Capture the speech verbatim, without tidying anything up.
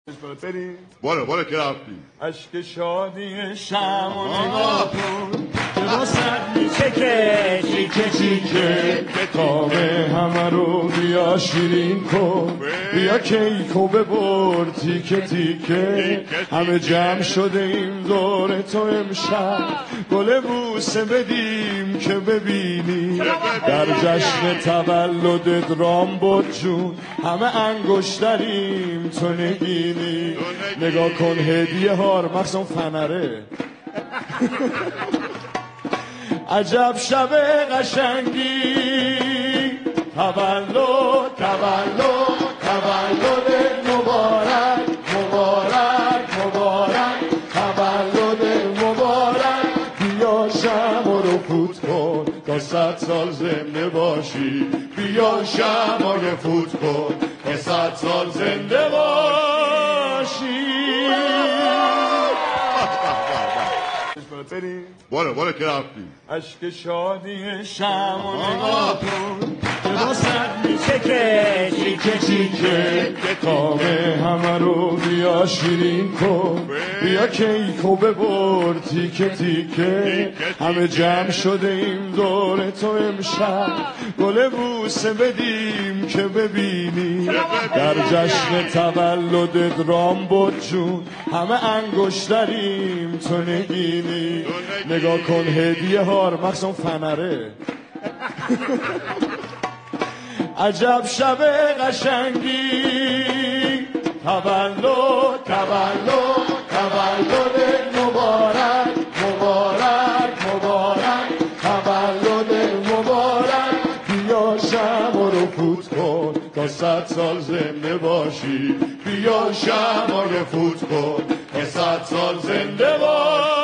بریم باره باره که رفتیم عشق شادی شم و نگاه کن که با صد میچکه چیکه چیکه کام همه رو بیا شیرین کن بیا کیکو ببر تیکه تیکه همه جمع شده این دور تو امشب گل بوسه بدیم که ببینی در جشن تولدت رامبد جون همه انگشتریم تو نگینی نگاه کن هدیه هار مخصوصا فنره عجب شب قشنگی تولد تولد تولد مبارک مبارک مبارک تولد مبارک بیا شمع رو فوت کن تا صد سال زنده باشی بیا شمع رو فوت کن تا صد سال زنده باشی بریم باره باره که رفتیم عشق شادی شم و نگاه کن که با صد میچکه چیکه چیکه کامه همه رو بیا شیرین کن بیا کیکو ببر تیکه تیکه همه جمع شده این دور تو امشب گل بوسه بدیم که ببینی در جشن تولدت رامبد جون همه انگشتریم تو نگینی نگاه کن هدیه هار مخصوصا فنره عجب شب قشنگی تولد تولد تولد مبارک مبارک مبارک تولد مبارک بیا شمع رو فوت کن تا صد سال زنده باشی بیا شمع رو فوت کن تا صد سال زنده باشی